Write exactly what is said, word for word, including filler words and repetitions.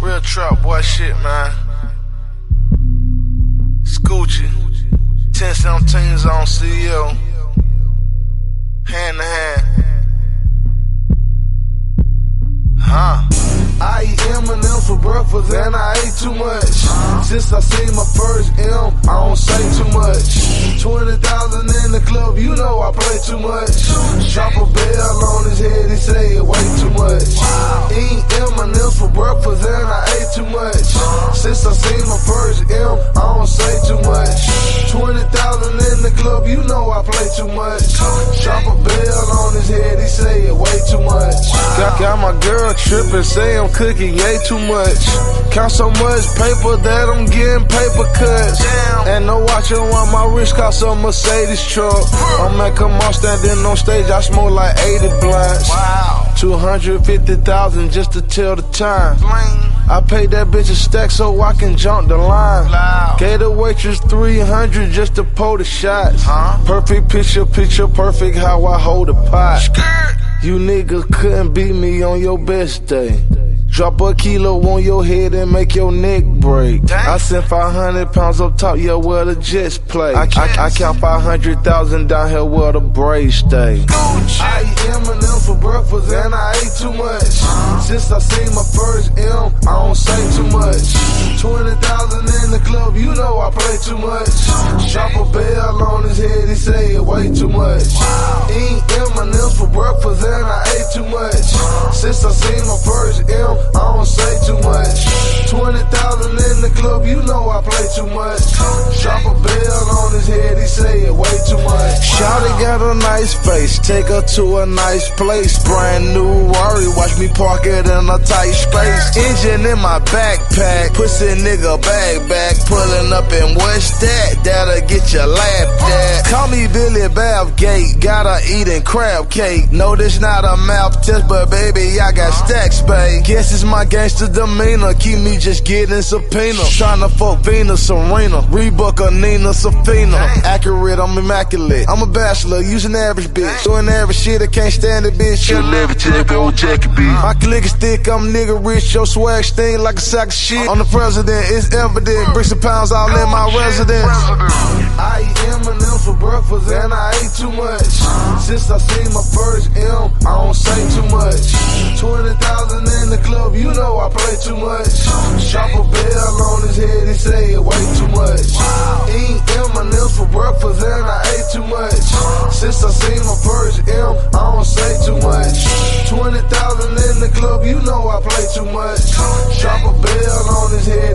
Real trap boy shit, man. Scoochie, ten seventeens on C L, hand to hand. Huh? I eat M and M's for breakfast and I ate too much. Since I seen my first M, I don't say too much. twenty thousand in the club, you know I play too much. Drop a bell on his head, he say it way too much. Eat M and M's for breakfast and I ate too much. Since I seen my first M, I don't say too much. twenty thousand in the club, you know I play too much. Drop a bell on his head, he say it way too much. Got, got my girl trippin', say I'm cooking way too much. Count so much paper that I'm getting paper cuts. And no watching on my wrist cost a Mercedes truck. I'm at come on standing on stage, I smoke like eighty blunts. Wow. two hundred fifty thousand just to tell the time. I paid that bitch a stack so I can jump the line. Loud. Gave the waitress three hundred just to pull the shots. Huh? Perfect picture, picture perfect how I hold a pot. You niggas couldn't beat me on your best day. Drop a kilo on your head and make your neck break. Dang. I sent five hundred pounds up top, yeah, where the Jets play. I, I, I count five hundred thousand down here where the Braves stay. I eat M and M's for breakfast and I ate too much. Since I seen my first M, I don't say too much. twenty thousand in the club, you know I play too much. Drop a bell on his head, he say it way too much. Eat M and M's for breakfast and I ate too much. Since I seen my first M, I don't say too much. twenty thousand in the club, you know I play too much. Drop a bell on his head, he say it way too much. Shawty got a nice face, take her to a nice place. Brand new Rari, watch me park it in a tight space. Engine in my backpack, pussy nigga bag back. Pulling up in what's that? That'll get you laughed at. Call me Billy Bathgate, got her eating crab cake. No, this not a mouth test, but baby, I got stacks, babe. Guess it's my gangster demeanor, keep me just getting subpoena. Tryna fuck Venus, Serena, Reebok or Nina, Safina. Accurate, I'm immaculate. I'm a bachelor, using average bitch. Doing average shit, I can't stand it, bitch. She'll never tell me old Jackie B. My click is thick, I'm nigga rich. Your swag sting like a sack of shit. I'm the president, it's evident. Bricks and pounds all in my residence. I eat M and M's for breakfast and I ate too much. Since I seen my first M, I don't say too much. twenty thousand in the club, you know I play too much. Drop a bell on his head, he say it way too much. Eat M and M's for breakfast and I ate too much. Since I seen my first M, I don't say too much. twenty thousand in the club, you know I play too much. Drop a bell on his head,